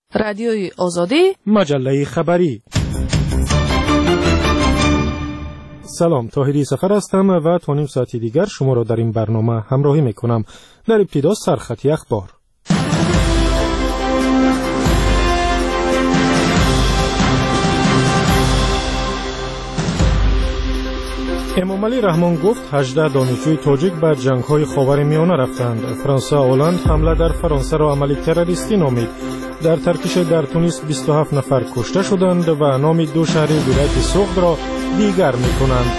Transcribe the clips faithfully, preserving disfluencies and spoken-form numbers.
رادیوی آزادی، مجله خبری. سلام، طاهری سفر هستم و تا نیم ساعتی دیگر شما را در این برنامه همراهی میکنم. در ابتدا سرخطی اخبار. امامعلی رحمان گفت هجده دانشجوی تاجیک به جنگ‌های خاورمیانه رفتند. فرانسه هلند حمله در فرانسه را عملی تروریستی نامید. در ترکیش در تونس بیست و هفت نفر کشته شدند و نام دو شهر ولایت سوغد را دیگر می‌کنند.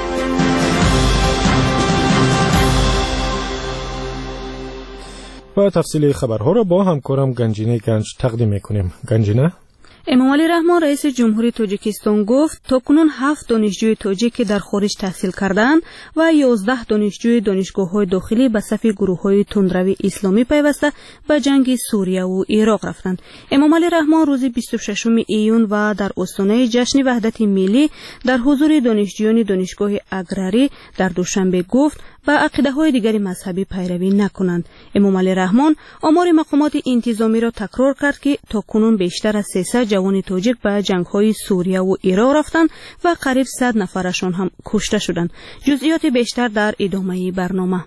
و تفصیل خبرها را با همکارم گنجینه گنج تقدیم می‌کنیم. گنجینه، امامعلی رحمان رئیس جمهوری تاجیکستان گفت تاکنون هفت دانشجوی تاجیک در خارج تحصیل کردند و یازده دانشجوی دانشگاه‌های داخلی به صف گروه‌های تندروی اسلامی پیوسته به جنگ سوریه و عراق رفتند. امامعلی رحمان روز بیست و ششم ایون و در آستانه جشن وحدت ملی در حضور دانشجویان دانشگاه اگراری در دوشنبه گفت با عقیده‌های دیگر مذهبی پیروی نکنند. امامعلی رحمان آمار مقامات انتظامی را تکرار کرد که تاکنون بیشتر از سیصد جوان تاجیک به جنگ‌های سوریه و عراق رفتند و قریب صد نفرشان هم کشته شدند. جزئیات بیشتر در ادامه برنامه.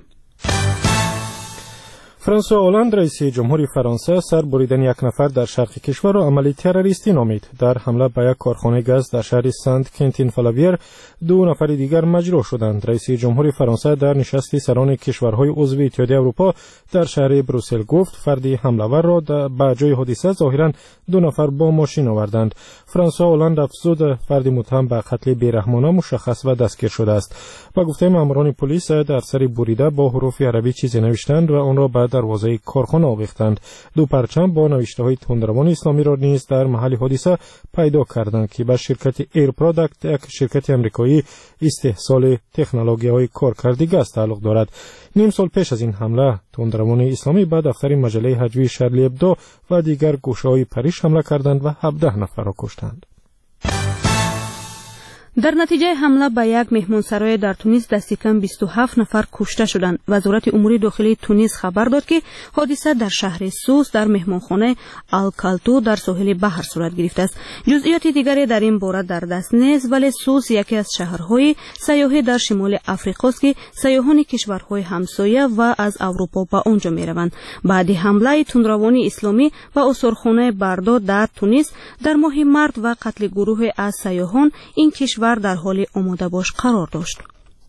فرانسوا هلند رئیس جمهوری فرانسه سر بریدن یک نفر در شرق کشور را عملی تروریستی نامید. در حمله به یک کارخانه گاز در شهر سنت کینتین فلاویر دو نفر دیگر مجروح شدند. رئیس جمهوری فرانسه در نشست سران کشورهای عضو اتحادیه اروپا در شهر بروسل گفت فردی حمله‌ور را به جای حادثه ظاهرا دو نفر با ماشین آوردند. فرانسوا هلند افزود فردی متهم به قتل بیرحمانه مشخص و دستگیر شده است. با گفته ماموران پلیس در سر بریده با حروف عربی چیزی نوشتند و آن را به دروازه کارخانه آویختند. دو پرچم با نوشته‌های تندروان اسلامی را نیز در محل حادثه پیدا کردند که به شرکت ایر پروداکت، یک شرکت امریکایی استحصال تکنولوژی‌های کارکردی گاز تعلق دارد. نیم سال پیش از این حمله تندروان اسلامی به دفتر مجله هجوی شارلی ابدو و دیگر گوشه‌های پاریس حمله کردند و هفده نفر را کشتند. در نتیجه حمله به یک مهمانسرای در تونس دست کم بیست و هفت نفر کشته شدند. وزارت امور داخلی تونس خبر داد که حادثه در شهر سوس در مهمانخانه الکالتو در ساحل بحر صورت گرفته است. جزئیات دیگری در این باره در دست نیست، ولی سوس یکی از شهرهای سیاحی در شمال افریقا است که سیاحان کشورهای همسایه و از اروپا به آنجا می‌روند. بعد حمله تندروان اسلامی و اسارخانه بردار در تونس در ماه مارس و قتل گروه از سیاحان این کشور در حال آماده باش قرار داشت.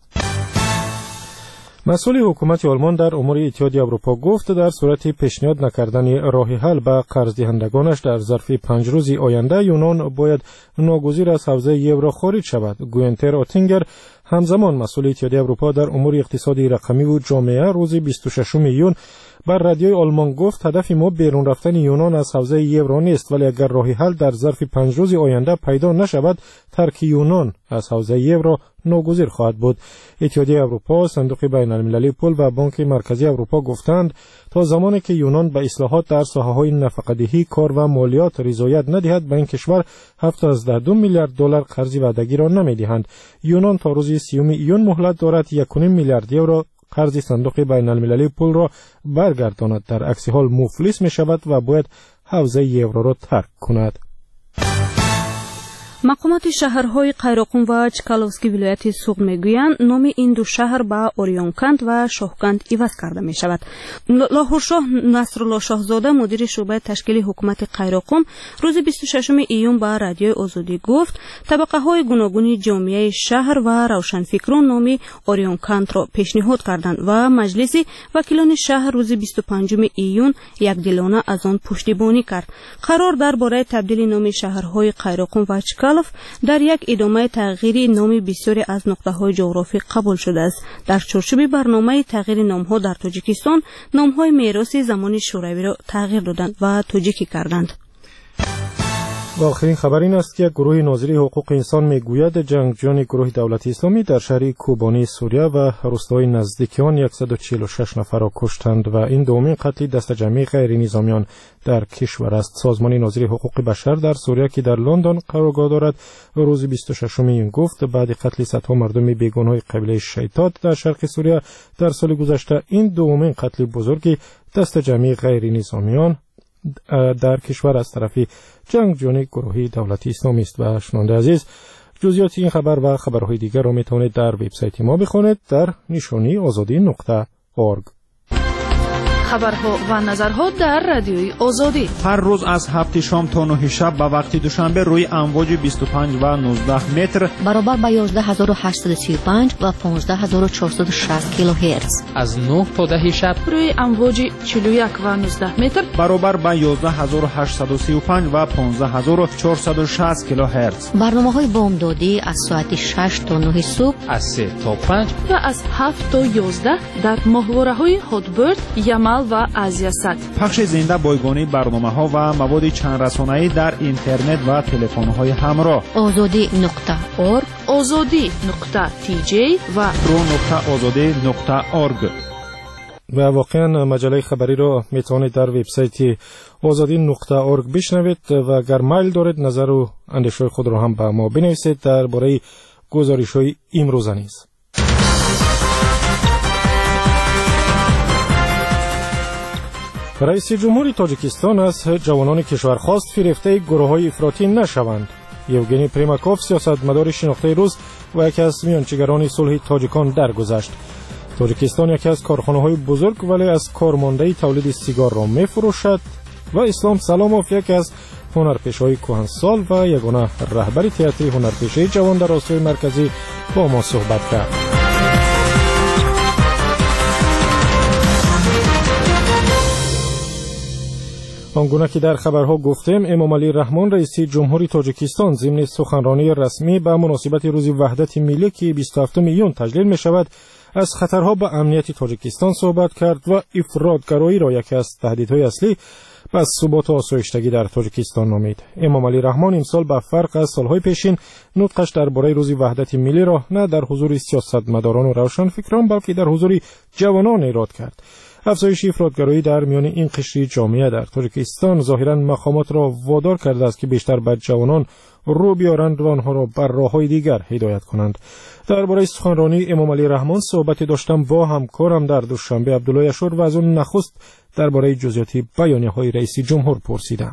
مسئول حکومت آلمان در امور اتحادیه اروپا گفت در صورت پیشنهاد نکردن راه حل به قرض دهندگانش در ظرف پنج روزی آینده یونان باید ناگزیر از حوزه یورو خارج شود. گوینتر اوتینگر همزمان مسئول اتحادیه اروپا در امور اقتصادی رقمی و جامعه روز بیست و ششم ایون بر رادیوی آلمان گفت هدف ما بیرون رفتن یونان از حوزه یورو نیست، ولی اگر راه حل در ظرف پنج روز آینده پیدا نشود ترک یونان از حوزه یورو ناگزیر خواهد بود. اتحادیه اروپا، صندوق بین المللی پول و بانک مرکزی اروپا گفتند تا زمانی که یونان به اصلاحات در ساحه‌های نفقه‌دهی، کار و مالیات رضایت ندهد به این کشور هفتصد و دو میلیارد دلار قرض وعدگی را نمی‌دهند. یونان تا روز سیوم ایون مهلت دارد یک و نیم میلیارد یورو قرض صندوق بین المللی پول را برگرداند. در عکس حال مفلس می شود و باید حوزه یورو را ترک کند. مقامات شهرهای قیراقون و چکالوفسکی ولایت سوغد میگویند نام این دو شهر به اوریونکند و شاهکند عوض کرده می شود. لاهورشاه نصرالله شاهزاده مدیر شعبه تشکیل حکومت قیراقون روز بیست و ششم ایون به رادیوی آزادی گفت طبقه های گوناگون جامعه شهر و روشنفکران نام اوریونکند را پیشنهاد کردند و مجلس وکیلان شهر روز بیست و پنجم ایون یکدلانه از آن پشتیبانی کرد. قرار درباره تبدیل نام شهرهای قیراقون و چکالوف در یک ادامه تغییر نام بسیاری از نقطه‌های جغرافی قبول شده است. در چارچوب برنامه تغییر نام‌ها در تاجیکستان نام‌های میراثی زمان شوروی را تغییر دادند و تاجیکی کردند. و آخرین خبر این است که یک گروه ناظری حقوق انسان میگوید جنگجویان گروه دولت اسلامی در شهر کوبانی سوریه و روستاهای نزدیک آن صد و چهل و شش نفر را کشتند و این دومین قتل دست جمعی غیر نظامیان در کشور است. سازمان ناظری حقوق بشر در سوریه که در لندن قرارگاه دارد روز بیست و ششم این گفت بعد قتل صدها مردم بیگناه قبیله شیطات در شرق سوریه در سال گذشته این دومین قتل بزرگی دست جمعی غیر نظامیان در کشور از طرف جنگجویان گروهی دولتی اسلامی است. و شنونده عزیز، جزئیات این خبر و خبرهای دیگر را میتونید در وبسایت ما بخونید در نشانی آزادی نقطه اورگ. خبرها و نظرها در رادیوی آزادی هر روز از هفت شام تا نه شب به وقت دوشنبه روی امواج بیست و پنج و نوزده متر برابر با یازده هزار و هشتصد و سی و پنج و پانزده هزار و چهارصد و شصت کیلوهرتز، از نه تا ده شب روی امواج چهل و یک و نوزده متر برابر با یازده هزار و هشتصد و سی و پنج و پانزده هزار و چهارصد و شصت کیلوهرتز. برنامه‌های بامدادی از ساعت شش تا نه صبح، از سه تا پنج و از هفت تا یازده در ماهواره‌های هاتبرد، یمل و آزیاسات. پخش زنده بایگانی برنامه‌ها و مواد چند رسانه‌ای در اینترنت و تلفن‌های همراه. آزادی نقطه اورگ، آزادی نقطه تی جی و رو نقطه آزادی نقطه اورگ. و واقعا مجله خبری را میتونید در وبسایت آزادی نقطه اورگ بشنوید و اگر میل دارید نظر و اندیشه خود را هم به ما بنویسید درباره گزارش‌های امروزه نیز. رئیس جمهوری تاجیکستان از جوانان کشور خواست فریفته گروه‌های افراطی نشوند. یوگنی پریماکوف سیاستمدار شناخته روز و یکی از میانجیگران صلح تاجیکان درگذشت. تاجیکستان یکی از کارخانه‌های بزرگ ولی از کارمانده تولید سیگار را می‌فروشد و اسلام سلاموف یکی از هنرپیشه‌های کهنسال و یگانه رهبر تئاتر هنرپیشه جوان در آسیای مرکزی با ما صحبت کرد. آنگونه که در خبرها گفتیم، امام علی رحمان رئیس جمهوری تاجیکستان ضمن سخنرانی رسمی به مناسبت روز وحدت ملی که بیست و هفتم ژوئن تجلیل می شود از خطرها به امنیت تاجیکستان صحبت کرد و افراطگرایی را یکی از تهدیدهای اصلی به ثبات و آسایشتگی در تاجیکستان نامید. امام علی رحمان امسال به فرق از سالهای پیشین نطقش درباره روز وحدت ملی را نه در حضور سیاستمداران و روشنفکران بلکه در حضور جوانان ایراد کرد. افزایش افراطگرایی در میان این قشر جامعه در تاجیکستان ظاهراً مقامات را وادار کرده است که بیشتر به جوانان رو بیارند و آنها را بر راه‌های دیگر هدایت کنند. درباره سخنرانی امام علی رحمان صحبت داشتم با همکارم در دوشنبه عبدالله اشور و از اون نخست درباره جزئیات بیانیه‌های رئیس جمهور پرسیدم.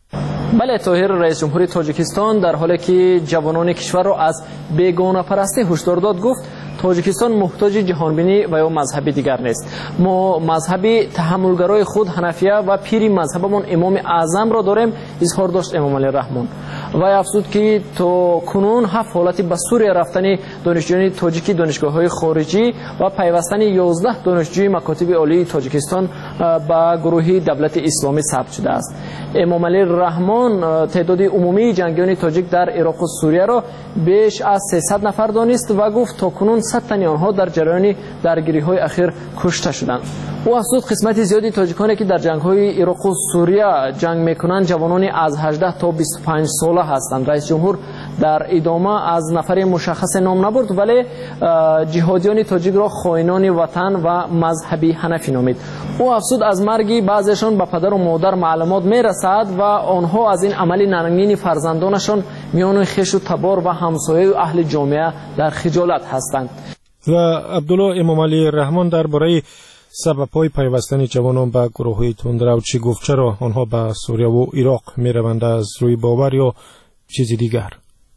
بله، طاهر رئیس جمهوری تاجیکستان در حالی که جوانان کشور را از بیگانه پرستی هشدار داد گفت تاجیکستان محتاج جهانبینی و یا مذهبی دیگر نیست. ما مذهبی تحملگرای خود حنفیه و پیری مذهبمون امام اعظم را داریم، اظهار داشت امام علی رحمان. و افزود که تا کنون هفت حالت به سوریه رفتن دانشجویان تاجیکی دانشگاه‌های خارجی و پیوستن یازده دانشجوی مکاتب عالی تاجیکستان به گروه دولت اسلامی ثبت شده است. امام علی رحمان تعداد عمومی جنگیان تاجیک در عراق و سوریه را بیش از سیصد نفر دانست و گفت تا کنون صد تن آنها در جریان درگیری‌های اخیر کشته شدند. او افزود قسمت زیادی تاجیکانی که در جنگ‌های عراق و سوریه جنگ می‌کنند جوانانی از هجده تا بیست و پنج ساله هستند. رئیس جمهور در ادامه از نفر مشخص نام نبرد ولی جهادیان تاجیک را خائنان وطن و مذهبی حنفی نامید. او افزود از مرگ بعضیشان به پدر و مادر معلومات میرسد و آنها از این عمل ننگین فرزندانشان میان خویش و تبار و همسایه و اهل جامعه در خجالت هستند. و عبدالله امام علی رحمان درباره سبب‌های پیوستن جوانان به گروه‌های تندرو چی گفت؟ چرا آنها به سوریه و عراق میروند؟ از روی باور یا چیزی دیگر؟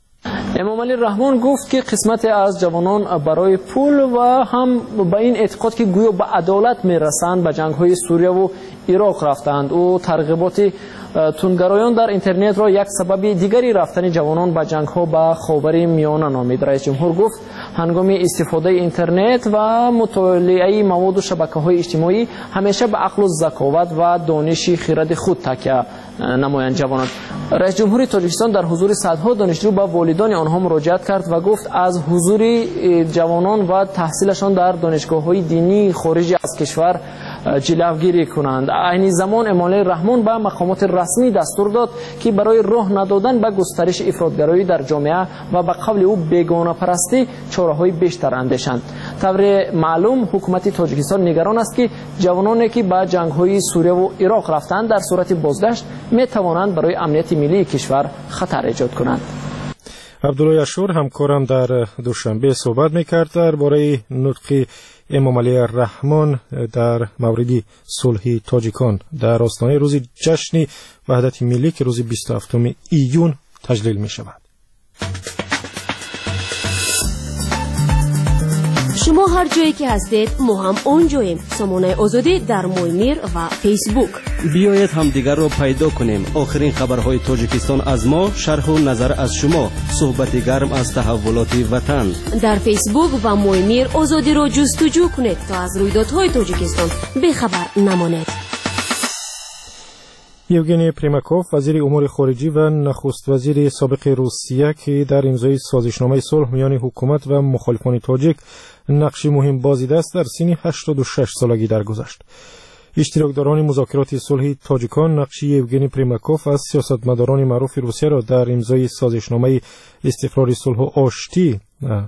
امام علی رحمان گفت که قسمت از جوانان برای پول و هم به این اعتقاد که گویا به عدالت میرسند به جنگ‌های سوریه و عراق رفتند. او ترغیبات تندگرایان در اینترنت را یک سبب دیگری رفتن جوانان به جنگ‌ها به خاور میانه نامید. رئیس جمهور گفت هنگام استفاده اینترنت و مطالعه مواد و شبکه‌های اجتماعی همیشه به عقل و ذکاوت و دانش خرد خود تکیه نمایند جوانان. رئیس جمهوری تاجیکستان در حضور صدها دانشجو به والدان آنها مراجعت کرد و گفت از حضور جوانان و تحصیلشان در دانشگاه‌های دینی خارج از کشور جلوگیری کنند. عین زمان امام علی رحمان به مقامات رسمی دستور داد که برای راه ندادن به گسترش افراطگرایی در جامعه و به قول او بیگانه پرستی چاره‌های بیشتر اندیشند. طور معلوم حکومت تاجیکستان نگران است که جوانانی که به جنگ‌های سوریه و عراق رفتند در صورت بازگشت می‌توانند برای امنیت ملی کشور خطر ایجاد کنند. عبدالله اشور همکارم در دوشنبه صحبت می‌کرد درباره نطق امامعلی رحمان در مورد صلح تاجیکان در آستانه روز جشن وحدت ملی که روز بیست و هفتم ایون تجلیل می شود. شما هر جایی که هستید ما هم اونجاییم. سامانه آزادی در مویمیر و فیسبوک. بیایید هم دیگر را پیدا کنیم. آخرین خبرهای تاجیکستان از ما، شرح و نظر از شما، صحبت گرم از تحولات وطن. در فیسبوک و مویمیر آزادی را جستجو کنید تا از رویدادهای تاجیکستان بخبر نمانید. یوگنی پریماکوف وزیر امور خارجی و نخست وزیر سابق روسیه که در امضای سازشنامه صلح میان حکومت و مخالفان تاجیک نقشی مهم بازیده است در سن هشتاد و شش سالگی درگذشت. اشتراکداران مذاکرات صلح تاجیکان نقش یوگنی پریماکوف از سیاستمداران معروف روسیه را در امضای سازشنامه استقرار صلح و آشتی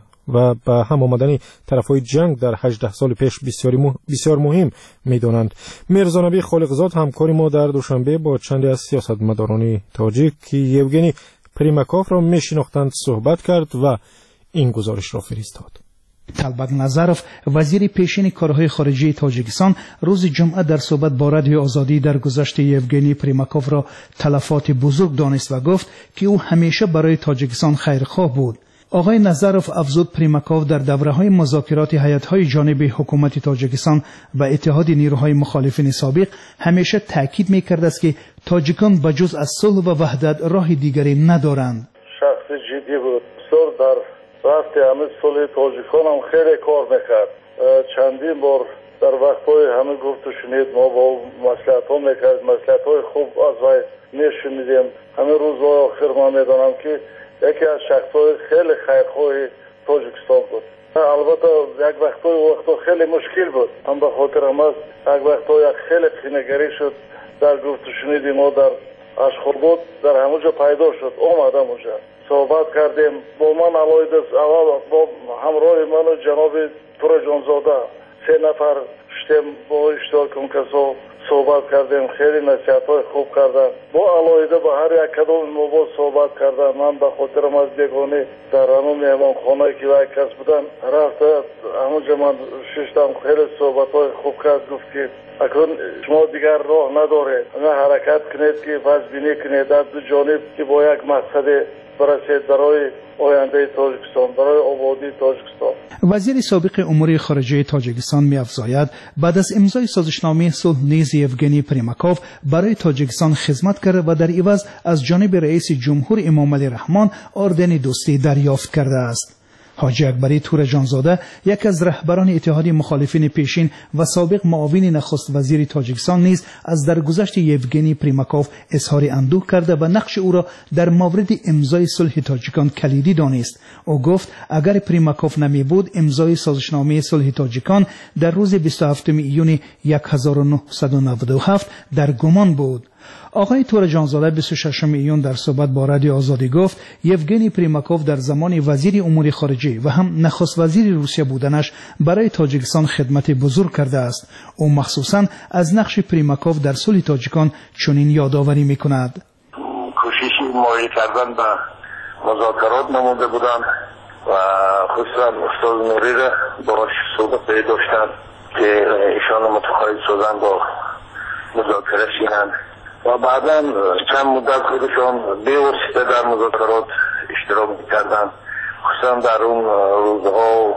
و به هم آمدن طرفای جنگ در هجده سال پیش بسیار, بسیار مهم می‌دانند. میرزا نبی خالقزاد همکار ما در دوشنبه با چندی از سیاستمداران تاجیک که یوگنی پریماکوف را می‌شناختند صحبت کرد و این گزارش را فرستاد. طلبت نظرف وزیر پیشین کارهای خارجی تاجیکستان روز جمعه در صحبت با رادیو آزادی در گذشت یوگنی پریماکوف را تلفات بزرگ دانست و گفت که او همیشه برای تاجیکستان خیرخواه بود. آقای نظرف افزود پریماکوف در دوره‌های مذاکرات هیئت‌های جانبی حکومت تاجیکستان و اتحاد نیروهای مخالفین سابق همیشه تاکید می‌کرد است که تاجیکان بجز از صلح و وحدت راه دیگری ندارند. شخص جدی بود. سر در رفت همه صلح تاجیکان هم خیلی کار می‌کرد. چندین بار در وقت‌های همه گفت و شنید ما با مصلحت‌ها می‌کرد، مصلحت‌های خوب از وی نشنیدیم. همه روزهای آخر ما می‌دانم که یکی از شخص‌های خیلی خیرخواه تاجیکستان بود. البته یک وقتای وقتا خیلی مشکل بود. هم به خاطر هم از یک وقتای خیلی خینه‌گری شد در گفت و شنید ما در اشخابات در همونجا پیدا شد. آمدم اونجا صحبت کردیم با من علایده اول با همراه من و جناب تور جانزاده سه نفر شدیم با اشتراک اون کسا صحبت کردیم. خیلی نصیحت‌های خوب کردن. با علایده با هر یک کدام ما با صحبت کردن. من به خاطرم از بیگانه در همون مهمان خانه که یک کس بودن رفته همونجا من ششتم خیلی صحبت‌های خوب کرد. گفت که اکنون شما دیگر راه نداره نه حرکت کنید که پس بینی کنید در دو جانب که با یک مقصد برسید برای آینده تاجیکستان، برای آبادی تاجیکستان. وزیر سابق امور خارجه تاجیکستان می‌افزاید بعد از امضای سازشنامه صلح نیز یوگنی پریماکوف برای تاجیکستان خدمت کرده و در عوض از جانب رئیس جمهور امامعلی رحمان اردن دوستی دریافت کرده است. حاجی اکبری تور جانزاده یک از رهبران اتحاد مخالفین پیشین و سابق معاون نخست وزیر تاجیکستان نیز از درگذشت یوگنی پریماکوف اظهار اندوه کرده و نقش او را در مورد امضای صلح تاجیکان کلیدی دانست. او گفت اگر پریماکوف نمی بود امضای سازشنامه صلح تاجیکان در روز بیست و هفتم ایون هزار و نهصد و نود و هفت در گمان بود. آقای تور جانزاده بیست و ششم ایون در صحبت با رادیو آزادی گفت یوگنی پریماکوف در زمان وزیر امور خارجه و هم نخست وزیر روسیه بودنش برای تاجیکستان خدمت بزرگ کرده است. او مخصوصا از نقش پریماکوف در صلح تاجیکان چنین یادآوری می‌کند. کوششی مایل کردن به مذاکرات نموده بودند و خصوصا استاد نوری را باش صحبت داشتند که ایشان متقاعد شدن با مذاکره شدند و بعدا چند مدت خودشان به واسطه در مذاکرات اشتراک می‌کردند. خصوصا در اون روزها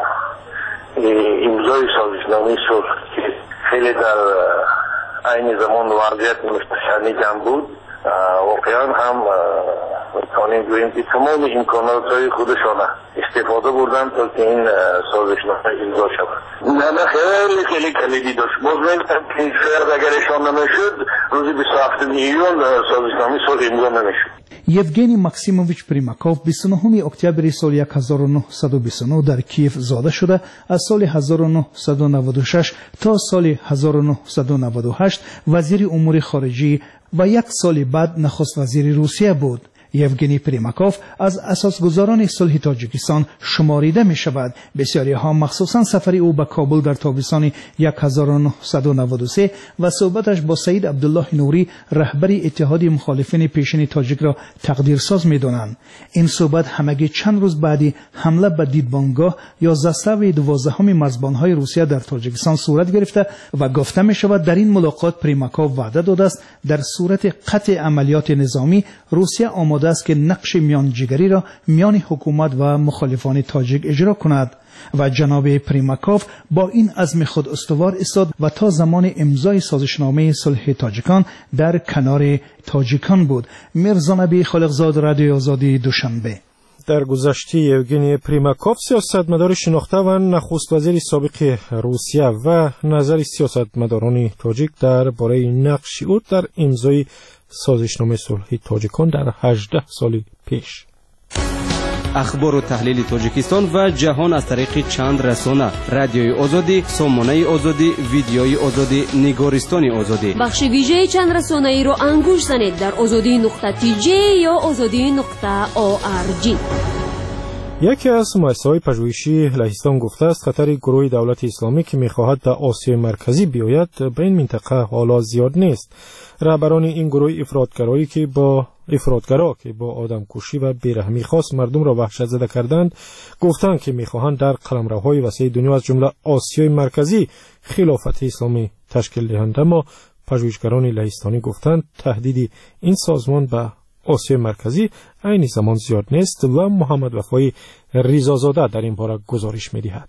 امضای سازشنامه صلح که خیلی در عین زمان وضعیت مشترک بود واقعا هم می‌توانیم گوییم که تمام امکانات‌های خودشان استفاده بردن تا که این سازشنامه امضا شود. نه نه خیلی خیلی کلیدی داشت. باز می‌گفتم که شاید اگر ایشان نمی‌شد روز بیست و هفتم ایون سازشنامه صلح امضا نمی‌شد. یوگنی ماکسیموویچ پریماکوف بیست و نهم اکتبر سال هزار و نهصد و بیست و نه در کیف زاده شده. از سال هزار و نهصد و نود و شش تا سال هزار و نهصد و نود و هشت وزیر امور خارجه و یک سال بعد نخست وزیر روسیه بود. یوگنی پریماکوف از اساسگزاران صلح تاجیکستان شماریده می شود. بسیاری ها مخصوصا سفر او به کابل در تابستان هزار و نهصد و نود و سه و صحبتش با سید عبدالله نوری رهبر اتحاد مخالفین پیشین تاجیک را تقدیرساز می دانند. این صحبت همگی چند روز بعدی حمله به دیدبانگاه یا زستاوی دوازدهم مرزبانهای روسیه در تاجیکستان صورت گرفته و گفته می شود در این ملاقات پریماکوف وعده داده است در صورت قطع عملیات نظامی روسیه آماده است که نقش میانجیگری را میان حکومت و مخالفان تاجیک اجرا کند و جناب پریماکوف با این عزم خود استوار ایستاد و تا زمان امضای سازشنامه صلح تاجیکان در کنار تاجیکان بود. میرزا نبی خالقزاد، رادیو آزادی، دوشنبه. در گذشته یوگنی پریماکوف سیاستمدار شناخته و نخست وزیر سابق روسیه و نظر سیاستمداران تاجیک درباره نقش او در امضای سازشنامه صلح تاجیکان در هجده سال پیش. اخبار و تحلیل تاجیکستان و جهان از طریق چند رسانه: رادیوی آزادی، سامانه آزادی، ویدیوی آزادی، نگارستان آزادی. بخش ویژه چند رسانه ای را انگوش زنید در آزادی نقطه تی جی یا آزادی نقطه او آر جی. یکی از مؤسسه‌های پژوهشی لهستان گفته است خطر گروه دولت اسلامی که می‌خواهد در آسیای مرکزی بیاید به این منطقه حالا زیاد نیست. رهبران این گروه افراطگرایی که با افراطگرا که با آدمکشی و بیرحمی خاص مردم را وحشت زده کردند گفتند که می‌خواهند در قلمروهای وسیع دنیا از جمله آسیای مرکزی خلافت اسلامی تشکیل دهند. اما پژوهشگران لهستانی گفتند تهدید این سازمان به آسیای مرکزی عین زمان زیاد نیست و محمد وفای ریزازاده در این باره گزارش می‌دهد.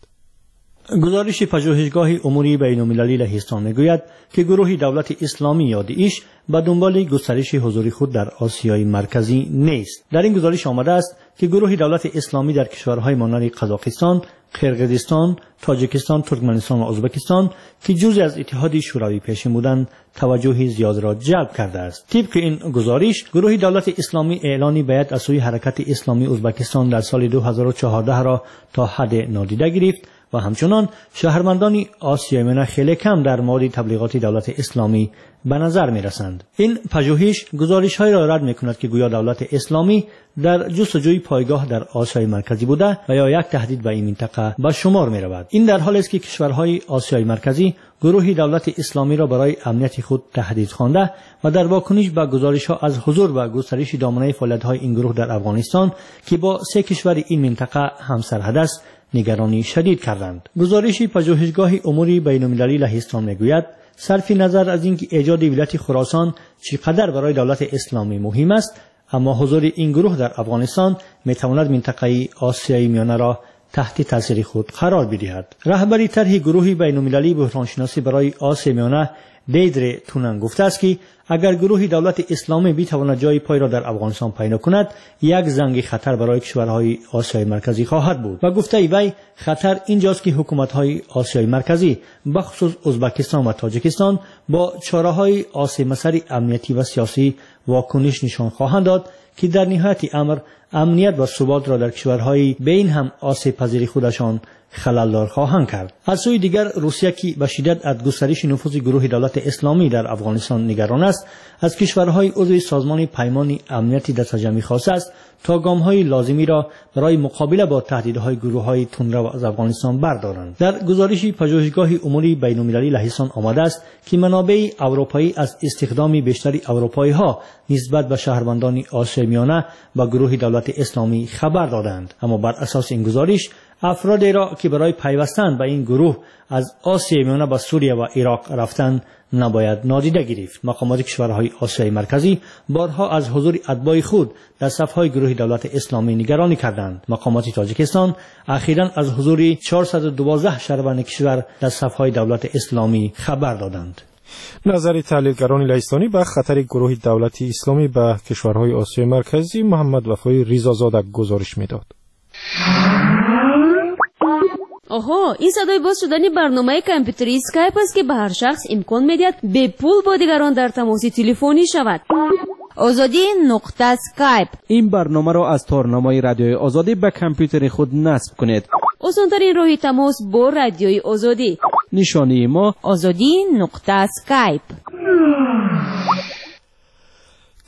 گزارش پژوهشگاه امور بین‌المللی لهستان میگوید که گروه دولت اسلامی یا داعش به دنبال گسترش حضور خود در آسیای مرکزی نیست. در این گزارش آمده است که گروه دولت اسلامی در کشورهای مانند قزاقستان، قرقیزستان، تاجیکستان، ترکمنستان و ازبکستان که جزء از اتحاد شوروی پیشین بودند توجه زیاد را جلب کرده است. طبق این گزارش گروه دولت اسلامی اعلانی بیعت از سوی حرکت اسلامی ازبکستان در سال دو هزار و چهارده را تا حد نادیده گرفت و همچنان شهروندان آسیای میانه خیلی کم در مورد تبلیغات دولت اسلامی به نظر می رسند. این پژوهش گزارش های را رد می کند که گویا دولت اسلامی در جستجوی پایگاه در آسیای مرکزی بوده و یا یک تهدید به این منطقه به شمار می رود. این در حالی است که کشورهای آسیای مرکزی گروه دولت اسلامی را برای امنیت خود تهدید خوانده و در واکنش به گزارش ها از حضور و گسترش دامنه فعالیت های این گروه در افغانستان که با سه کشور این منطقه همسرحد است نگرانی شدید کردند. گزارش پژوهشگاه امور بین‌المللی لهستان میگوید صرف نظر از اینکه ایجاد ولایت خراسان چقدر برای دولت اسلامی مهم است، اما حضور این گروه در افغانستان میتواند منطقه آسیای میانه را تحت تاثیر خود قرار بدهد. رهبری طرح گروه بین‌المللی بحرانشناسی برای آسیای میانه دیدر تونن گفته است که اگر گروه دولت اسلامی بتواند جای پای را در افغانستان پیدا کند یک زنگ خطر برای کشورهای آسیای مرکزی خواهد بود و گفته ای خطر اینجاست که حکومت‌های آسیای مرکزی بخصوص ازبکستان و تاجیکستان با چاره‌های آسیب مسئله امنیتی و سیاسی واکنش نشان خواهند داد که در نهایت امر امنیت و ثبات را در کشورهای بین هم آسیب پذیری خودشان خللدار خواهند کرد. از سوی دیگر روسیه که به شدت از گسترش نفوذ گروه دولت اسلامی در افغانستان نگران است از کشورهای عضو سازمان پیمان امنیتی دست جمعی خواسته است تا گام‌های لازمی را برای مقابله با تهدیدهای گروه‌های تندرو از افغانستان بردارند. در گزارش پژوهشگاه امور بین‌المللی لهستان آمده است که منابع اروپایی از استخدام بیشتر اروپایی‌ها نسبت به شهروندان آسیای میانه با گروه دولت اسلامی خبر دادند، اما بر اساس این گزارش افرادی را که برای پیوستن به این گروه از آسیای میانه به سوریه و عراق رفتند نباید نادیده گرفت. مقامات کشورهای آسیای مرکزی بارها از حضور اتباع خود در صف‌های گروه دولت اسلامی نگرانی کردند. مقامات تاجیکستان اخیراً از حضور چهارصد و دوازده شهروند کشور در صف‌های دولت اسلامی خبر دادند. نظر تحلیلگران لهستانی به خطر گروه دولت اسلامی به کشورهای آسیای مرکزی محمد وفای ریزازاده گزارش میداد. آها، این صدای باز شدن برنامه کامپیوتری اسکایپ است که به هر شخص امکان میدهد به پول با دیگران در تماس تلفنی شود. آزادی نقطه اسکایپ. این برنامه را از تارنمای رادیوی آزادی به کامپیوتر خود نصب کنید. آسان‌ترین راه تماس با رادیوی آزادی. نشانی ما آزادی نقطه اسکایپ.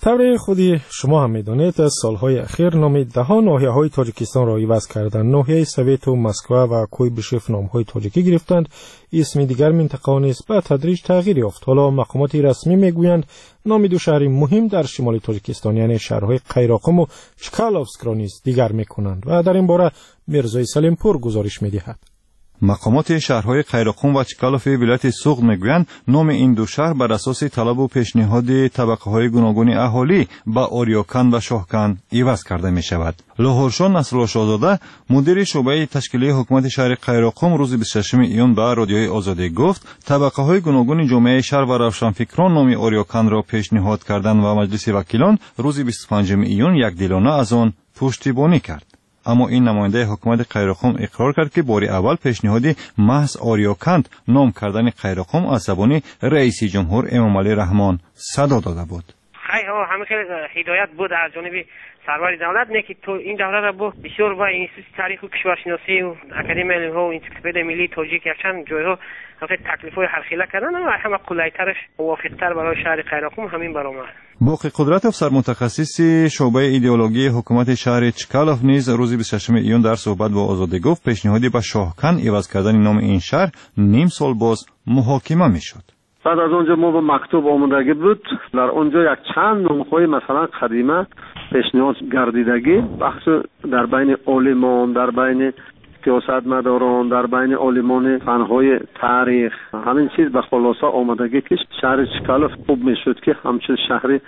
طبعا خودی شما هم میدونید از سالهای اخیر نام دهها ناحیه های تاجیکستان را عوض کردند. ناحیه سویت و مسکو و کویبشف نام های تاجیکی گرفتند. اسم دیگر منطقه نیز به تدریج تغییر یافت. حالا مقامات رسمی میگویند نام دو شهر مهم در شمال تاجیکستان یعنی شهرهای قیراقم و چکالوفسک را نیز دیگر میکنند و در این باره میرزای سلیمپور گزارش میدهد. مقامات شهرهای قیراقم و چکالوف ولایت سوغد میگویند نام این دو شهر بر اساس طلب و پیشنهاد طبقه‌های گوناگون اهالی با اوریوکان و شاهکان عوض کرده می شود. لاهورشاه نصرالله شاهزاده مدیر شعبه تشکیلی حکومت شهر قیراقم روز بیست و ششم ایون به رادیوی آزادی گفت طبقه‌های گوناگون جامعه شهر و روشنفکران نام اوریوکان را پیشنهاد کردند و مجلس وکیلان روز بیست و پنجم ایون یکدلانه از آن پشتیبانی کرد. اما این نماینده حکومت قیراقم اقرار کرد که بار اول پیشنهاد محض آریوکند نام کردن قیراقم از زبان رئیس جمهور امامعلی رحمان صدا داده بود. خیلی همه خیلی هدایت بود از جانب سرور دولت نه که تو این دوره را با بسیار با انستیتوت تاریخ و کشورشناسی و اکادمی علم ها و انسیکلوپدی ملی تاجیک چند جایها خیلی تکلیف‌های حلخیله کردن و همه قلایترش موافق‌تر برای شهر قیراقم همین برآمد. باقی قدرت افسر متخصص شعبه ایدئولوژی حکومت شهر چکالوف نیز روز بیست و ششم ایون در صحبت با آزادی گفت پیشنهادی به شاهکان عوض کردن نام این شهر نیم سال باز محاکمه میشد. بعد از اونجا ما با مکتوب آمدگی بود در اونجا یک چند نام‌های مثلا قدیمه پیشنهاد گردیدگی بحث در بین عالمان در بین سیاستمداران در بین عالمان فنهای تاریخ همین چیز به خلاصه آمدگی که شهر چکالوف خوب میشد که همچون شهر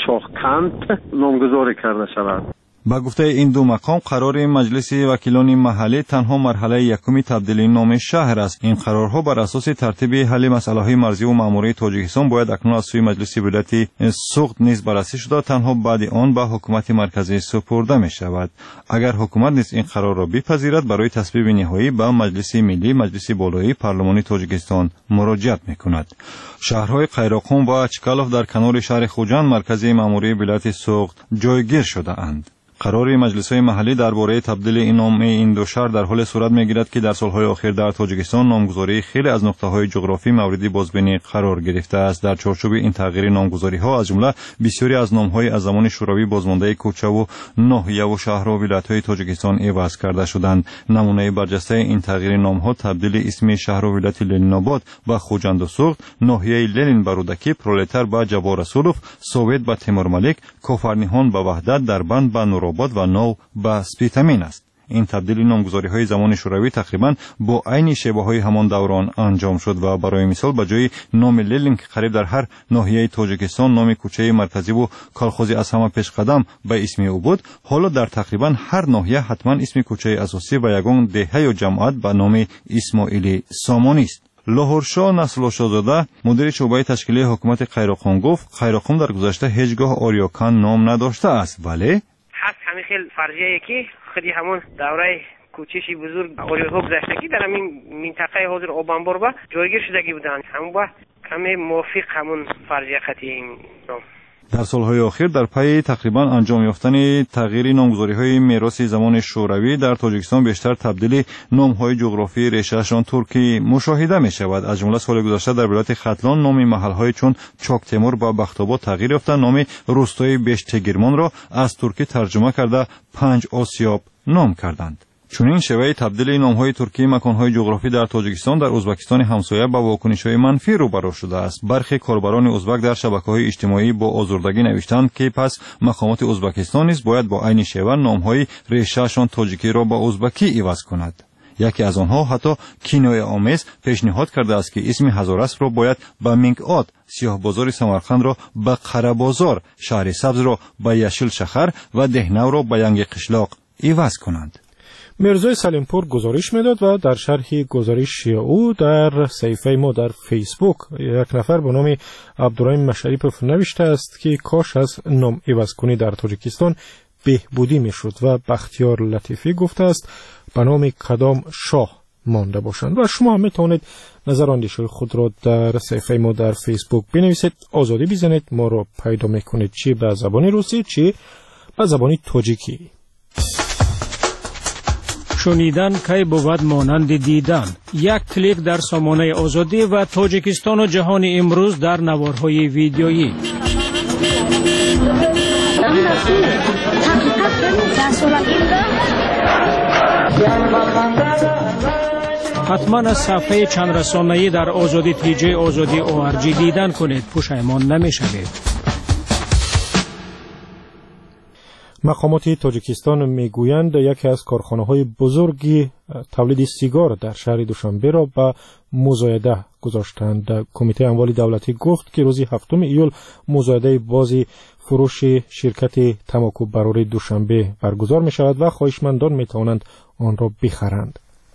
شاهکند نامگذاری کرده شود. با گفته این دو مقام قرار مجلس وکیلان محلی تنها مرحله یکمی تبدیل نام شهر است. این قرارها بر اساس ترتیب حل مسائل مرزی و ماموری تاجیکستان باید اکنون از سوی مجلس ولایت سوغد نیز بررسی شده تنها بعد آن به حکومت مرکزی سپرده می شود. اگر حکومت نیز این قرار را بپذیرد برای تصویب نهایی به مجلس ملی مجلس بالایی پارلمانی تاجیکستان مراجعت می کند. شهرهای قیراقم و چکالوف در کنار شهر خوجند مرکزی ماموری ولایت سوغد جایگیر شده اند. قرار مجلس‌های محلی درباره تبدیل این نام این دو شهر در حال صورت می‌گیرد که در سال‌های اخیر در تاجیکستان نامگذاری خیلی از نقطه‌های جغرافی موردی بازبینی قرار گرفته است. در چارچوب این تغییر نامگذاری‌ها از جمله بسیاری از نام‌های از زمان شوروی بازمانده کوچه و ناحیه و شهر و ولایت‌های تاجیکستان عوض کرده شدند. نمونه برجسته این تغییر نام‌ها تبدیل اسم شهر و ولایت لنین‌آباد به خوجند و سوغد، ناحیه لنین به رودکی، پرولتر به جبار رسولوف، سوویت به تیمورملیک، کافرنیهان به وحدت، دربند به نورآباد و نو به سپیتامین است. این تبدیل نامگذاری‌های زمان شوروی تقریباً با عین شیوه‌های همان دوران انجام شد و برای مثال به جای نام لنین که قریب در هر ناحیه تاجیکستان نام کوچه مرکزی و کالخوزی از همه پیش قدم به اسم او بود، حالا در تقریباً هر ناحیه حتما اسم کوچه اساسی و یگان دهه یا جماعت به نام اسماعیل سامانی است. لاهورشاه نصرالله شاهزاده مدیر شعبه تشکیلی حکومت قیراقم گفت قیراقم در گذشته هیچگاه آریوکان نام نداشته است ولی هست همین خیلی فرضیه که خودی همون دوره کوچشی بزرگ اوریوها گذشتگی در همین منطقه حاضر اوبانبور با جایگیر شدگی بودند همون با کمی موافق همون فرضیه خطی این نام. در سالهای اخیر در پی تقریبا انجام یافتن تغییر نامگذاری‌های میراث زمان شوروی در تاجیکستان بیشتر تبدیل نام‌های جغرافی ریشه‌شان ترکی مشاهده می‌شود. از جمله سال گذشته در ولایت ختلان نام محل‌های چون چاک تیمور و بخت‌آباد تغییر یافت، نام روستای بشتگیرمان را از ترکی ترجمه کرده پنج آسیاب نام کردند. چون این شیوه تبدیل نام‌های ترکی مکان‌های جغرافی در تاجیکستان در ازبکستان همسایه با واکنش‌های منفی روبرو شده است. برخی کاربران ازبک در شبکه‌های اجتماعی با آزردگی نوشتند که پس مقامات ازبکستان نیز باید با عین شیوه نام‌های ریشه‌شان تاجیکی را با ازبکی عوض کند. یکی از آنها حتی کنایه آمیز پیشنهاد کرده است که اسم هزاراسپ را باید به مینگ‌آد، سیاه بازار سمرقند را به قره بازار، شهر سبز را به یشیل شهر و دهنو را به ینگ قشلاق عوض کنند. میرزای سلیمپور گزارش میداد و در شرح گزارش او در صفحه ما در فیسبوک یک نفر به نام عبدالرحیم مشریپوف نوشته است که کاش از نام عوض کنی در تاجیکستان بهبودی میشد و بختیار لطیفی گفته است به نام کدام شاه مانده باشند و شما هم میتونید نظر اندیشه خود را در صفحه ما در فیسبوک بنویسید، آزادی بزنید، ما را پیدا میکنید چی به زبان روسی چی به زبان تاجیکی. شنیدن کی بود مانند دیدن. یک کلیک در سامانه آزادی و تاجیکستان و جهان امروز در نوارهای ویدیویی. حتما از صفحه چند رسانه‌ای در آزادی تیجه آزادی او ار جی دیدن کنید، پشیمان نمی‌شوید. مقامات تاجیکستان میگویند یکی از کارخانه‌های بزرگی تولید سیگار در شهر دوشنبه را به مزایده گذاشتند. کمیته اموال دولتی گفت که روز هفتم ایول مزایده بازی فروش شرکت تماکو برای دوشنبه برگزار می شود و خواهشمندان می توانند آن را بخرند.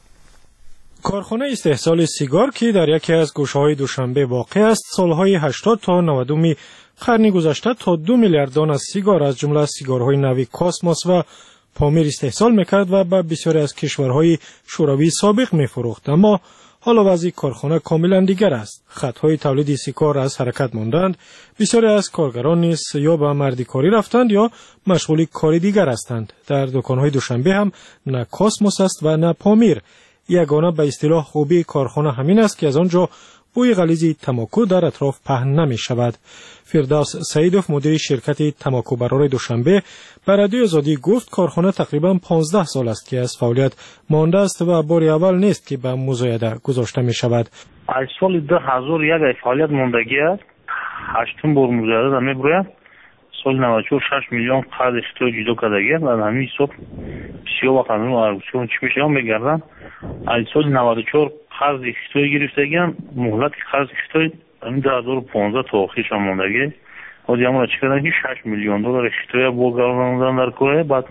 کارخانه استحصال سیگار که در یکی از گوشه‌های دوشنبه واقع است، سالهای هشتاد تا نود قرن گذشته تا دو میلیارد دانه سیگار از جمله سیگارهای نوی کاسموس و پامیر استحصال میکرد و به بسیاری از کشورهای شوروی سابق میفروخت. اما حالا وضع کارخانه کاملا دیگر است. خطهای تولید سیگار از حرکت ماندند. بسیاری از کارگران نیز یا به مردیکاری رفتند یا مشغول کاری دیگر هستند. در دکانهای دوشنبه هم نه کاسموس است و نه پامیر. یگانه به اصطلاح خوبی کارخانه همین است که از آنجا بوی غلیظ تماکو در اطراف پهن نمی شود. فردوس سعیدوف مدیر شرکت تماکو برای دوشنبه به رادیو آزادی گفت کارخانه تقریبا پانزده سال است که از فعالیت مانده است و بار اول نیست که به مزایده گذاشته می شود. از سال دو هزار و یک فعالیت ماندگی است. هشتم بار مزایده می بروید. سال نود و چهار شش میلیون قرض اختیار جدا کردگی و همین حساب بسیار وقت همین ارگوشون چی میشه هم میگردن. از سال نود و چهار قرض اختیار گرفتگی هم مهلت قرض اختیار همین دو هزار و پانزده تا آخرش هم ماندگی و دیگه همون چی کردن که شش میلیون دلار اختیار بگرداندن در کره بعد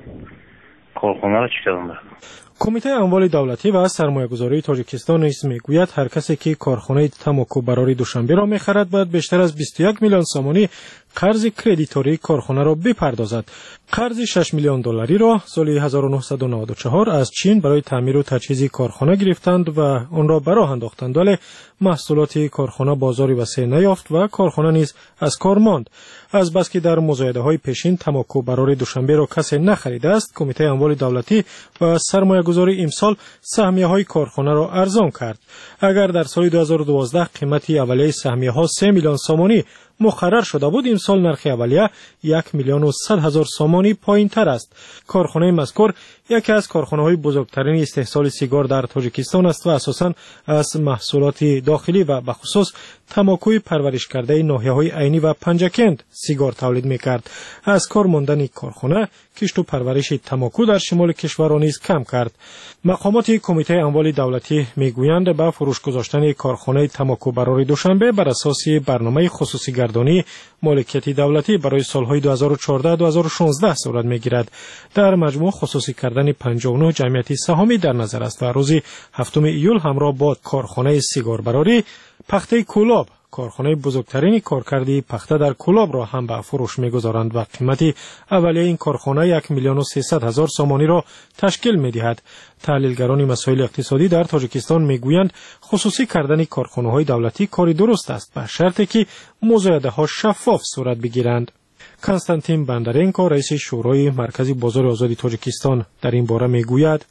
کارخانه را چی کردن در کمیته اموال دولتی و سرمایه‌گذاری تاجیکستان نیز میگوید هر کسی که کارخانه تماکو برای دوشنبه را میخرد باید بیشتر از بیست و یک میلیون سامانی قرض کردیتوری کارخانه را بپردازد. قرض شش میلیون دلاری را سال هزار و نهصد و نود و چهار از چین برای تعمیر و تجهیز کارخانه گرفتند و آن را به راه انداختند، ولی محصولات کارخانه بازاری وسیع نیافت و کارخانه نیز از کار ماند. از بس که در مزایده‌های پیشین تماکو برای دوشنبه را کسی نخریده است، کمیته اموال دولتی و سرمایه‌گذاری امسال سهمیه‌های کارخانه را ارزان کرد. اگر در سال دو هزار و دوازده قیمت اولیه سهمیه‌ها سه میلیون سامانی مقرر شده بود، امسال نرخ اولیه یک میلیون و صد هزار سامانی پایین تر است. کارخانه مذکور یکی از کارخانه‌های بزرگترین استحصال سیگار در تاجیکستان است و اساساً از محصولات داخلی و به خصوص تماکوی پرورش کرده ناحیه‌های عینی و پنجکند سیگار تولید می‌کرد. از کار ماندن کارخانه کشت و پرورش تماکو در شمال کشور نیز کم کرد. مقامات کمیته اموال دولتی میگویند به فروش گذاشتن کارخانه تماکو برای دوشنبه بر اساس برنامه خصوصی گردانی مالکیت دولتی برای سالهای دو هزار و چهارده تا دو هزار و شانزده صورت میگیرد. در مجموع خصوصی کردن پنجاه و نه جمعیت سهامی در نظر است و روز هفتم ایول همراه با کارخانه سیگار براری پخته کلاب، کارخانه بزرگترین کارکردی پخته در کلاب را هم به فروش می‌گذارند و قیمت اولیه این کارخانه یک میلیون و سیصد هزار سامانی را تشکیل می‌دهد. تحلیلگران مسائل اقتصادی در تاجیکستان می‌گویند خصوصی کردن کارخانه‌های دولتی کاری درست است به شرطی که مزایده‌ها شفاف صورت بگیرند. کنستانتین بندرینکو رئیس شورای مرکزی بازار آزادی تاجیکستان در این باره می‌گوید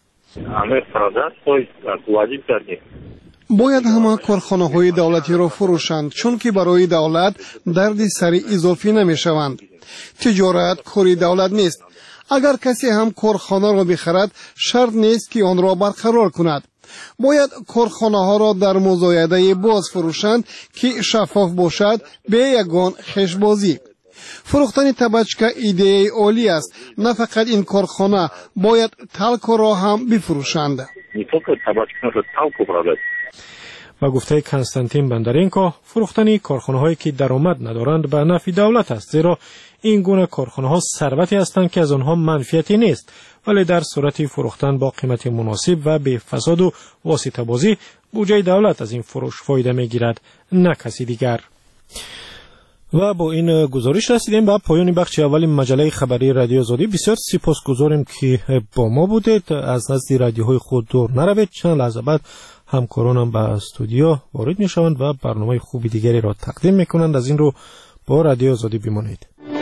باید همه کارخانه های دولتی را فروشند چون که برای دولت درد سری اضافی نمی شوند. تجارت کاری دولت نیست. اگر کسی هم کارخانه را بخرد شرط نیست که آن را برقرار کند. باید کارخانه ها را در مزایده باز فروشند که شفاف باشد به یگان خشبازی. فروختن تبچکه ایده عالی است. نه فقط این کارخانه باید تلک را هم بفروشند. و گفته کنستانتین بندرینکو فروختن کارخانه هایی که درآمد ندارند به نفع دولت است، زیرا این گونه کارخانه ها ثروتی هستند که از آنها منفعتی نیست، ولی در صورت فروختن با قیمت مناسب و به فساد و واسطه بازی بودجه دولت از این فروش فایده میگیرد، نه کسی دیگر. و با این گزارش رسیدیم به پایان بخش اول مجله خبری رادیو آزادی. بسیار سپاسگزاریم که با ما بودید. از نزد رادیوهای خود دور نروید. چند لحظه بعد همکارانم به استودیو وارد میشوند و برنامه خوبی دیگری را تقدیم میکنند. از این رو با رادیو آزادی بمانید.